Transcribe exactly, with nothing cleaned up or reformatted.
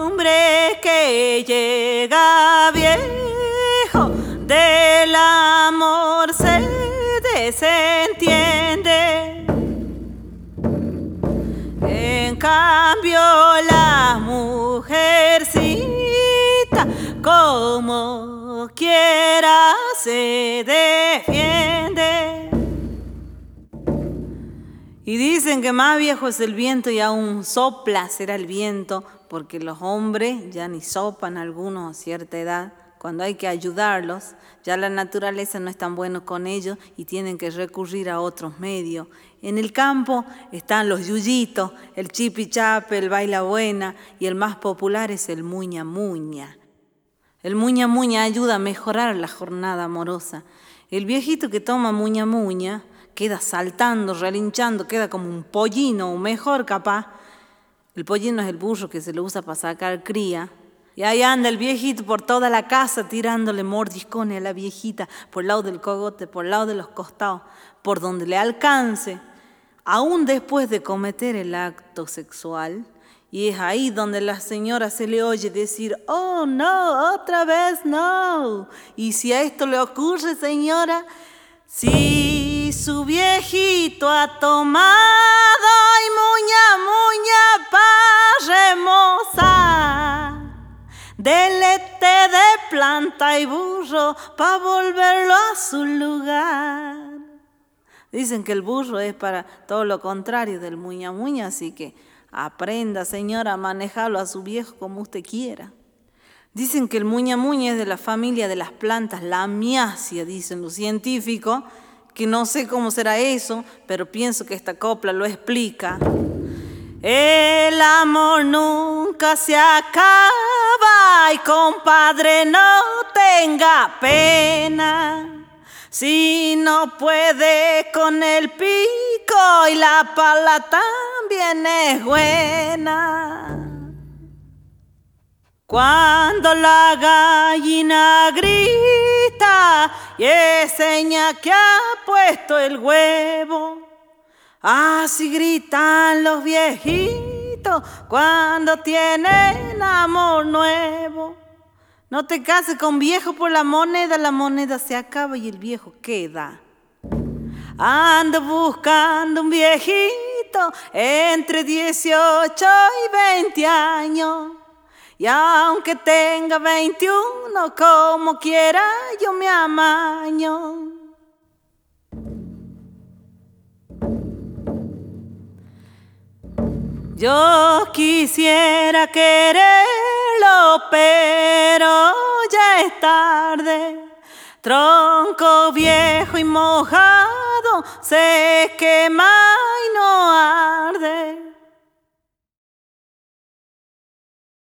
hombre que llega viejo del amor se desentiende. En cambio la mujercita como quiera se defiende. Y dicen que más viejo es el viento y aún sopla será el viento, porque los hombres ya ni sopan algunos a cierta edad. Cuando hay que ayudarlos, ya la naturaleza no es tan buena con ellos y tienen que recurrir a otros medios. En el campo están los yuyitos, el chipichape, el baila buena y el más popular es el muña muña. El muña muña ayuda a mejorar la jornada amorosa. El viejito que toma muña muña queda saltando, relinchando, queda como un pollino o mejor capaz. El pollino es el burro que se le usa para sacar cría. Y ahí anda el viejito por toda la casa tirándole mordiscones a la viejita, por el lado del cogote, por el lado de los costados, por donde le alcance, aún después de cometer el acto sexual. Y es ahí donde la señora se le oye decir, oh no, otra vez no. Y si a esto le ocurre, señora, si su viejito ha tomado y muña, muña pa' remozar, dele té de planta y burro pa' volverlo a su lugar. Dicen que el burro es para todo lo contrario del muña muña, así que aprenda, señora, a manejarlo a su viejo como usted quiera. Dicen que el muña muña es de la familia de las plantas, la amiacia, dicen los científicos, que no sé cómo será eso, pero pienso que esta copla lo explica. El amor nunca se acaba y compadre no tenga pena. Si no puede con el pico y la pala también es buena. Cuando la gallina grita y es seña que ha puesto el huevo, así gritan los viejitos cuando tienen amor nuevo. No te cases con viejo por la moneda, la moneda se acaba y el viejo queda. Ando buscando un viejito entre dieciocho y veinte años. Y aunque tenga veintiuno, como quiera yo me amaño. Yo quisiera quererlo, pero ya es tarde. Tronco viejo y mojado se quema